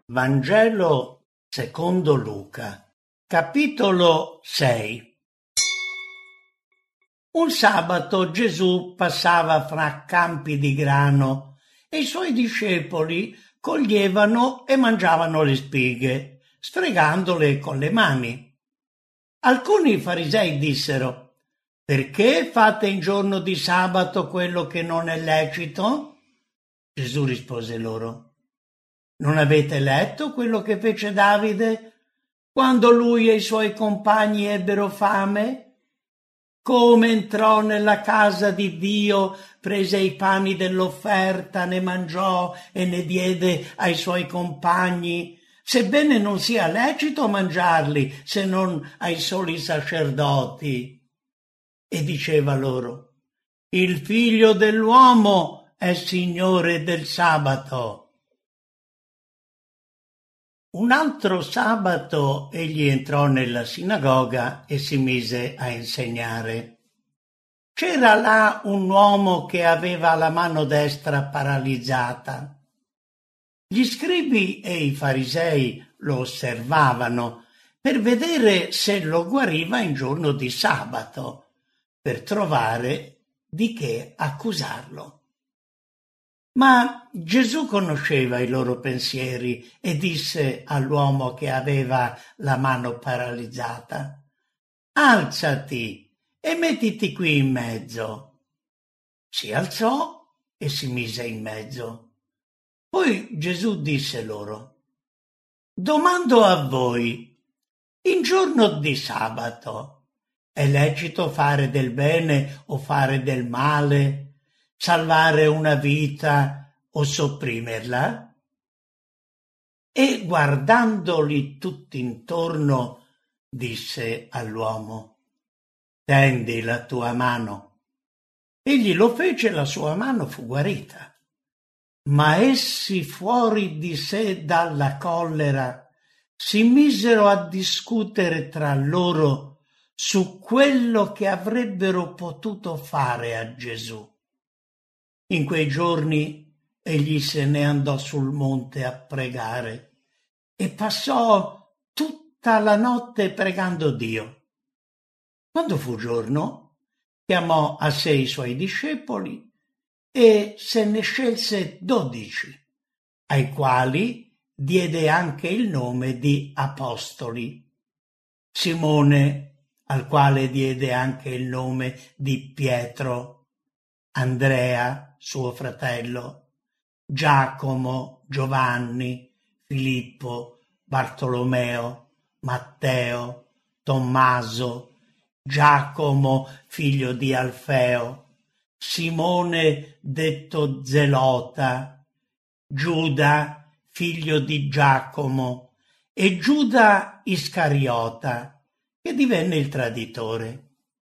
Vangelo secondo Luca, capitolo 6. Un sabato Gesù passava fra campi di grano e i suoi discepoli coglievano e mangiavano le spighe, sfregandole con le mani. Alcuni farisei dissero: «Perché fate in giorno di sabato quello che non è lecito?» Gesù rispose loro: «Non avete letto quello che fece Davide quando lui e i suoi compagni ebbero fame? Come entrò nella casa di Dio, prese i pani dell'offerta, ne mangiò e ne diede ai suoi compagni, sebbene non sia lecito mangiarli se non ai soli sacerdoti. E diceva loro: il figlio dell'uomo è Signore del sabato». Un altro sabato egli entrò nella sinagoga e si mise a insegnare. C'era là un uomo che aveva la mano destra paralizzata. Gli scribi e i farisei lo osservavano per vedere se lo guariva in giorno di sabato, per trovare di che accusarlo. Ma Gesù conosceva i loro pensieri e disse all'uomo che aveva la mano paralizzata: «Alzati e mettiti qui in mezzo». Si alzò e si mise in mezzo. Poi Gesù disse loro: «Domando a voi, in giorno di sabato è lecito fare del bene o fare del male? Salvare una vita o sopprimerla?» E guardandoli tutti intorno disse all'uomo: «Tendi la tua mano». Egli lo fece e la sua mano fu guarita. Ma essi, fuori di sé dalla collera, si misero a discutere tra loro su quello che avrebbero potuto fare a Gesù. In quei giorni egli se ne andò sul monte a pregare e passò tutta la notte pregando Dio. Quando fu giorno, chiamò a sé i suoi discepoli e se ne scelse 12, ai quali diede anche il nome di apostoli. Simone, al quale diede anche il nome di Pietro, Andrea, suo fratello, Giacomo, Giovanni, Filippo, Bartolomeo, Matteo, Tommaso, Giacomo, figlio di Alfeo, Simone detto Zelota, Giuda, figlio di Giacomo, e Giuda Iscariota, che divenne il traditore.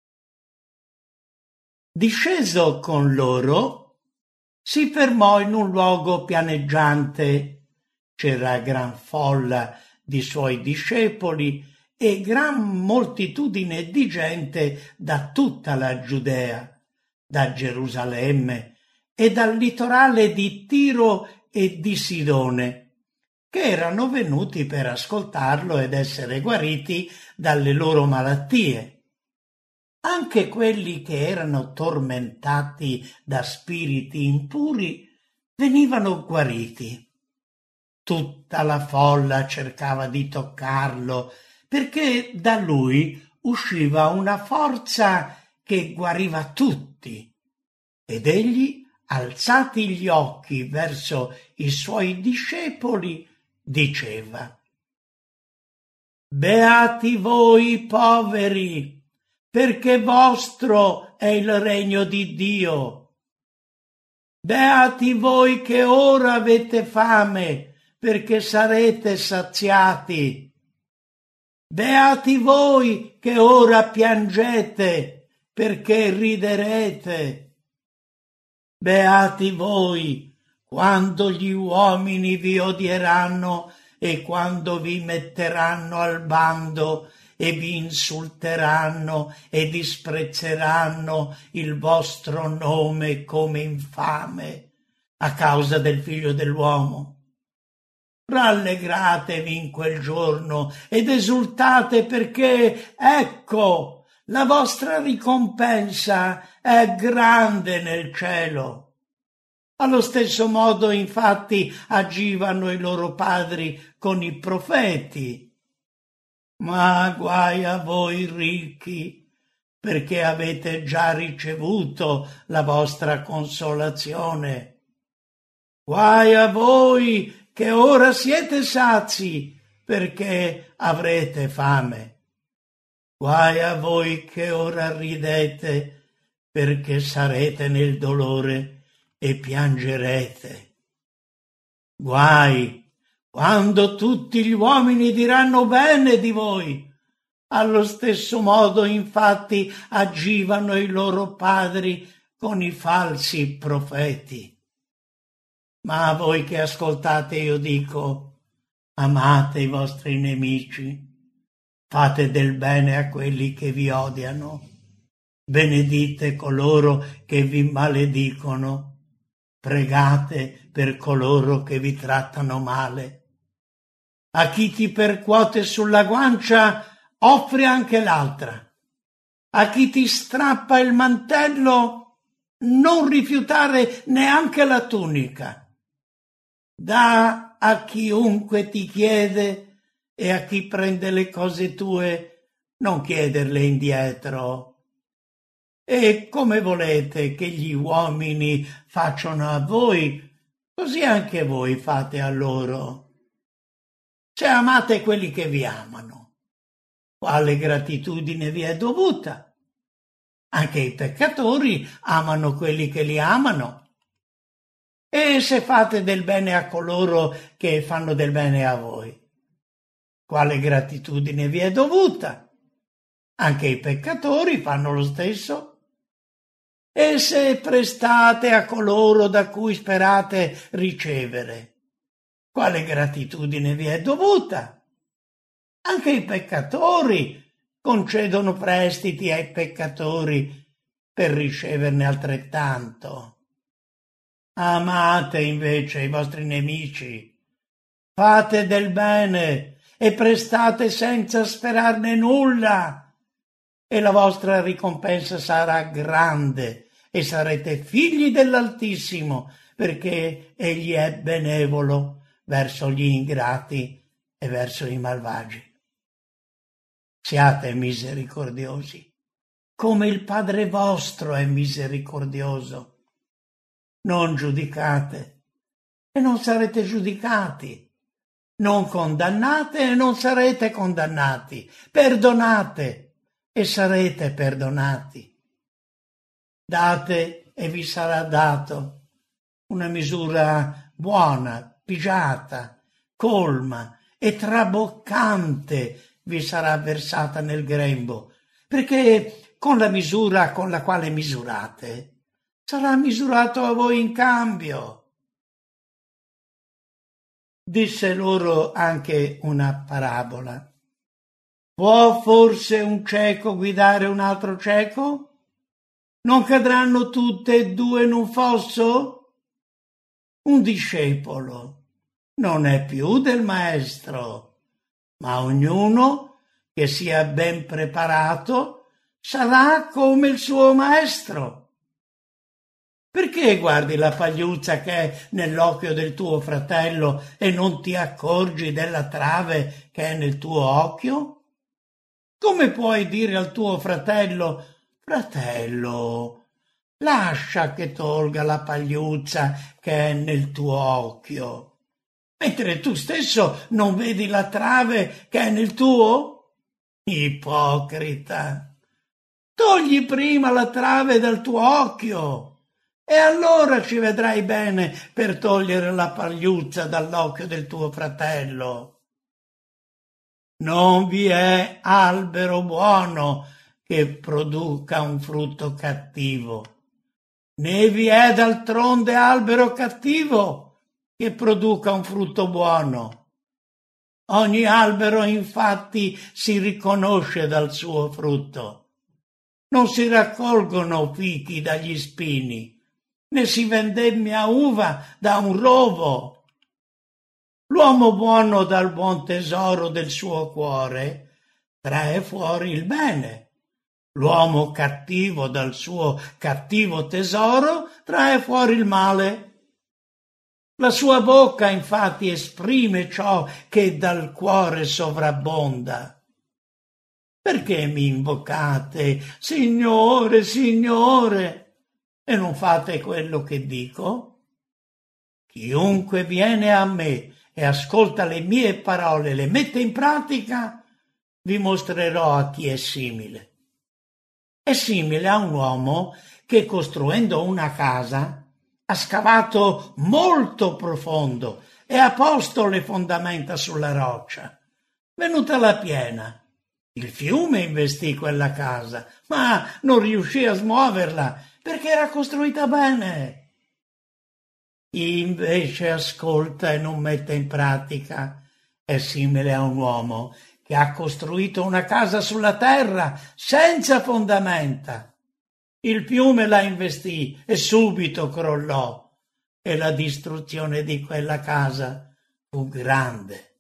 Disceso con loro, si fermò in un luogo pianeggiante. C'era gran folla di suoi discepoli e gran moltitudine di gente da tutta la Giudea, da Gerusalemme e dal litorale di Tiro e di Sidone, che erano venuti per ascoltarlo ed essere guariti dalle loro malattie. Anche quelli che erano tormentati da spiriti impuri venivano guariti. Tutta la folla cercava di toccarlo, perché da lui usciva una forza che guariva tutti. Ed egli, alzati gli occhi verso i suoi discepoli, diceva: «Beati voi poveri, perché vostro è il regno di Dio. Beati voi che ora avete fame, perché sarete saziati. Beati voi che ora piangete, perché riderete. Beati voi quando gli uomini vi odieranno e quando vi metteranno al bando e vi insulteranno e disprezzeranno il vostro nome come infame a causa del Figlio dell'uomo. Rallegratevi in quel giorno ed esultate perché, ecco, la vostra ricompensa è grande nel cielo. Allo stesso modo, infatti, agivano i loro padri con i profeti. Ma guai a voi ricchi, perché avete già ricevuto la vostra consolazione. Guai a voi che ora siete sazi, perché avrete fame. Guai a voi che ora ridete, perché sarete nel dolore e piangerete. Guai quando tutti gli uomini diranno bene di voi. Allo stesso modo, infatti, agivano i loro padri con i falsi profeti. Ma a voi che ascoltate io dico, amate i vostri nemici, fate del bene a quelli che vi odiano, benedite coloro che vi maledicono, pregate per coloro che vi trattano male. A chi ti percuote sulla guancia offri anche l'altra. A chi ti strappa il mantello non rifiutare neanche la tunica. Dà a chiunque ti chiede e a chi prende le cose tue non chiederle indietro. E come volete che gli uomini facciano a voi, così anche voi fate a loro. Se amate quelli che vi amano, quale gratitudine vi è dovuta? Anche i peccatori amano quelli che li amano. E se fate del bene a coloro che fanno del bene a voi, quale gratitudine vi è dovuta? Anche i peccatori fanno lo stesso. E se prestate a coloro da cui sperate ricevere, quale gratitudine vi è dovuta? Anche i peccatori concedono prestiti ai peccatori per riceverne altrettanto. Amate invece i vostri nemici, fate del bene e prestate senza sperarne nulla, e la vostra ricompensa sarà grande e sarete figli dell'Altissimo, perché egli è benevolo verso gli ingrati e verso i malvagi. Siate misericordiosi, come il Padre vostro è misericordioso. Non giudicate e non sarete giudicati. Non condannate e non sarete condannati. Perdonate e sarete perdonati. Date e vi sarà dato. Una misura buona, pigiata, colma e traboccante vi sarà versata nel grembo, perché con la misura con la quale misurate sarà misurato a voi in cambio. Disse loro anche una parabola. Può forse un cieco guidare un altro cieco? Non cadranno tutte e due in un fosso? Un discepolo non è più del maestro, ma ognuno che sia ben preparato sarà come il suo maestro. Perché guardi la pagliuzza che è nell'occhio del tuo fratello e non ti accorgi della trave che è nel tuo occhio? Come puoi dire al tuo fratello, fratello, lascia che tolga la pagliuzza che è nel tuo occhio, mentre tu stesso non vedi la trave che è nel tuo? Ipocrita! Togli prima la trave dal tuo occhio e allora ci vedrai bene per togliere la pagliuzza dall'occhio del tuo fratello. Non vi è albero buono che produca un frutto cattivo, né vi è d'altronde albero cattivo che produca un frutto buono. Ogni albero infatti si riconosce dal suo frutto. Non si raccolgono fichi dagli spini, né si vendemmia uva da un rovo. L'uomo buono dal buon tesoro del suo cuore trae fuori il bene. L'uomo cattivo dal suo cattivo tesoro trae fuori il male. La sua bocca infatti esprime ciò che dal cuore sovrabbonda. Perché mi invocate, Signore, Signore, e non fate quello che dico? Chiunque viene a me e ascolta le mie parole e le mette in pratica, vi mostrerò a chi è simile. È simile a un uomo che, costruendo una casa, ha scavato molto profondo e ha posto le fondamenta sulla roccia. Venuta la piena, il fiume investì quella casa, ma non riuscì a smuoverla perché era costruita bene. Chi invece ascolta e non mette in pratica è simile a un uomo che ha costruito una casa sulla terra senza fondamenta. Il fiume la investì e subito crollò, e la distruzione di quella casa fu grande.